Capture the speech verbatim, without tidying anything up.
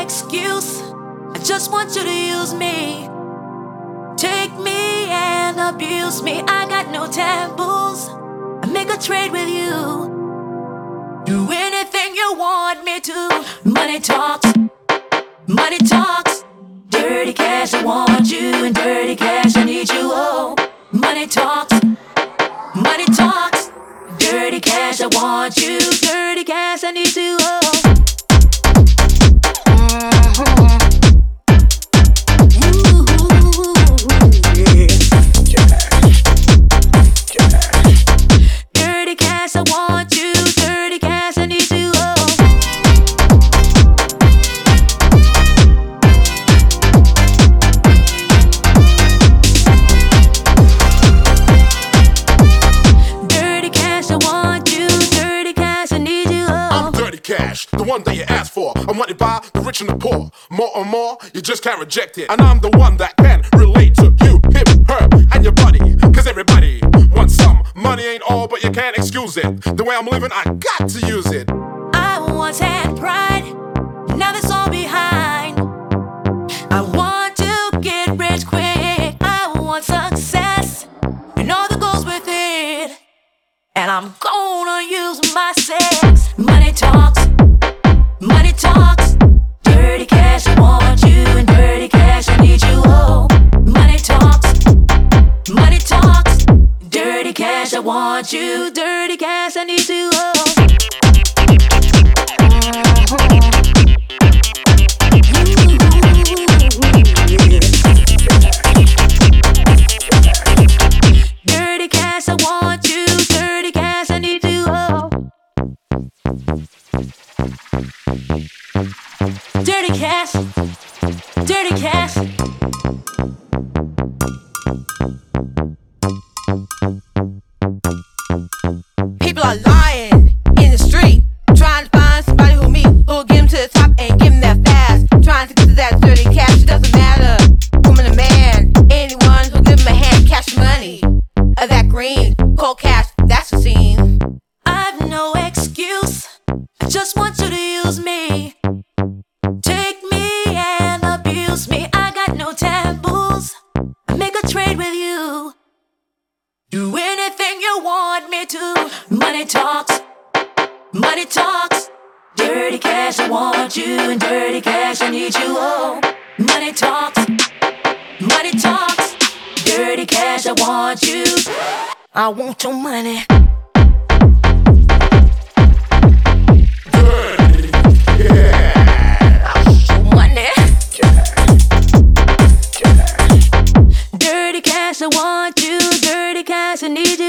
excuse. I just want you to use me. Take me and abuse me. I got no taboos. I make a trade with you. Do anything you want me to. Money talks, money talks. Dirty cash, I want you, and dirty cash, I need you. Oh, money talks, money talks. Dirty cash, I want you, dirty cash, I need you. Oh. Dirty cash, I want you. Dirty cash, I need you. Oh. Dirty cash, I want you. Dirty cash, I need you. Oh. I'm dirty cash, the one that you asked for. I'm wanted by the rich and the poor. More and more, you just can't reject it. And I'm the one that can relate to you, him, her, and your buddy. Cause everybody wants some. Money ain't all, but you can't excuse it. The way I'm living, I got to use it. I once had pride, now that's all behind. I want to get rich quick. I want success and all that goes with it. And I'm gonna use my sex. Money talks, money talks. Dirty cash, I want you, and dirty cash, I need you. Oh, money talks, money talks. Dirty cash, I want you, dirty cash, I need you. Oh. Dirty cash, I want you, dirty cash, I need you. Oh. Dirty cash, dirty cash. People are lying in the street, trying to find somebody who me, who'll get him to the top and give him that fast. Trying to get to that dirty cash, it doesn't matter, woman or man. Anyone who'll give him a hand, cash money. Of that green, cold cash, that's the scene. I've no excuse, I just want you to use me. Take me and abuse me. I got no taboos. I make a trade with you. Do anything you want me to. Money talks, money talks. Dirty cash, I want you, and dirty cash, I need you. Oh, money talks, money talks. Dirty cash, I want you. I want your money. Dirty, yeah. Your money. Dirty cash, I want you. Dirty cash, I need you.